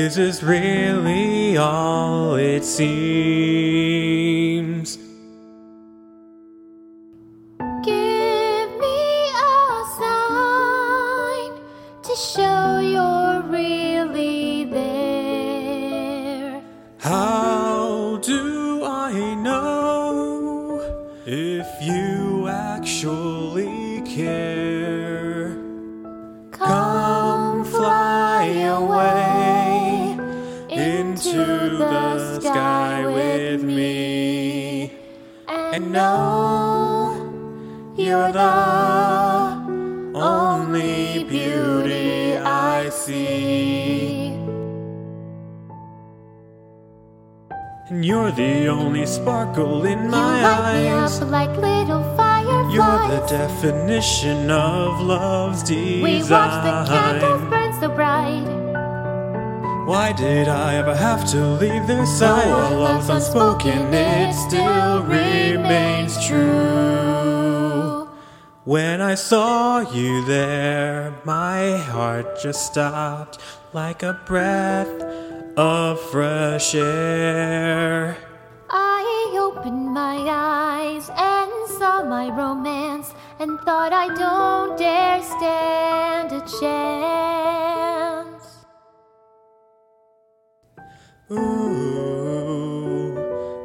Is this really all it seems? Give me a sign to show you're really there. How do I know if you actually care? Come fly away into the sky with me, and know you're the only beauty I see. And you're the only sparkle in my You light me eyes. up like little fireflies. You're the definition of love's design. We watch the candles burn so bright. Why did I ever have to leave this side? Though Our love's unspoken, it still remains true. When I saw you there, my heart just stopped like a breath of fresh air. I opened my eyes and saw my romance, and thought I don't dare stand a chance. Ooh,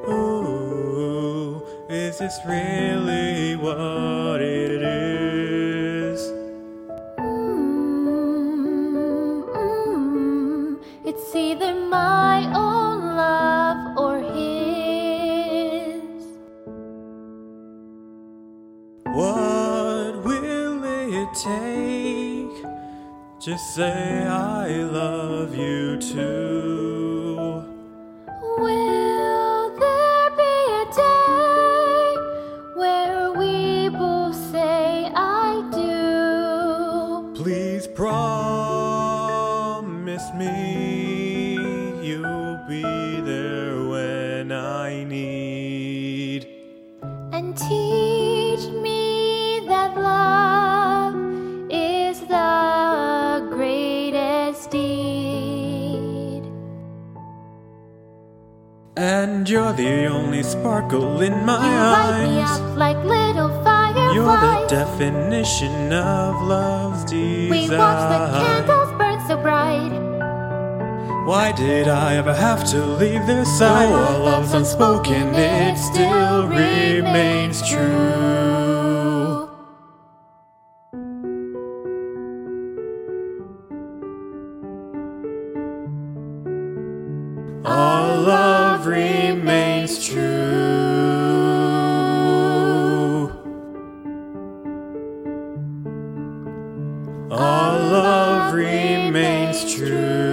ooh, is this really what it is? It's either my own love or his. What will it take? Just say I love you too. Will there be a day where we both say I do? Please promise me you'll be there when I need. And teach me that love is the greatest deed. And you're the only sparkle in my You light me eyes. up like little fireflies. You're the definition of love's design. We watch the candles burn so bright. Why did I ever have to leave this side? Though our love's unspoken, it still remains true. Our love remains true. Our love remains true.